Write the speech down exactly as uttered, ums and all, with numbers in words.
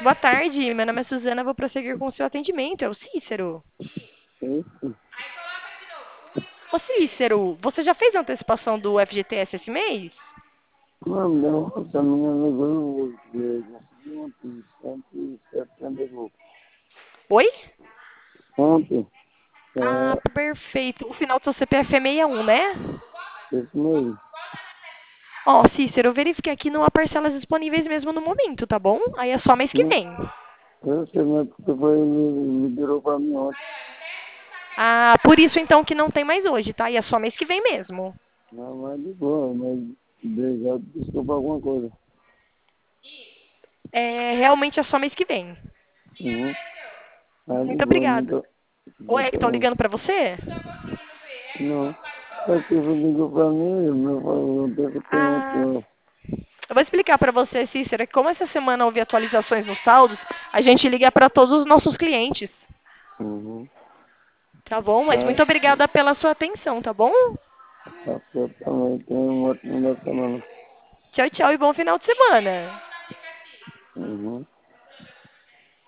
Boa tarde, meu nome é Suzana, vou prosseguir com o seu atendimento. É o Cícero. Isso. Ô Cícero, você já fez a antecipação do F G T S esse mês? Não, não, essa minha negócio hoje, eu consegui ontem, ontem, setembro, Oi? ontem, Ah, é, perfeito. O final do seu C P F é sessenta e um, né? esse mês. Ó, Cícero, eu verifiquei aqui não há parcelas disponíveis mesmo no momento, tá bom? Aí é só mês que Não, vem. eu sei, mas porque foi, ele liberou pra mim ontem. Ah, por isso então que não tem mais hoje, tá? E é só mês que vem mesmo. Não, mas de boa, mas obrigado, desculpa alguma coisa. É, realmente é só mês que vem. Uhum. Mas de Muito boa, obrigada. muito, Oi, é que muito estão bom. ligando pra você? Não, é que ele ligou pra mim, meu falou, deve ter Ah, ontem. eu vou explicar para você, Cícera, que como essa semana houve atualizações nos saldos, a gente liga para todos os nossos clientes, Uhum. tá bom? Mas Tá, muito obrigada pela sua atenção, tá bom? tá certo também, tem um ótimo final de semana. Tchau, tchau e bom final de semana.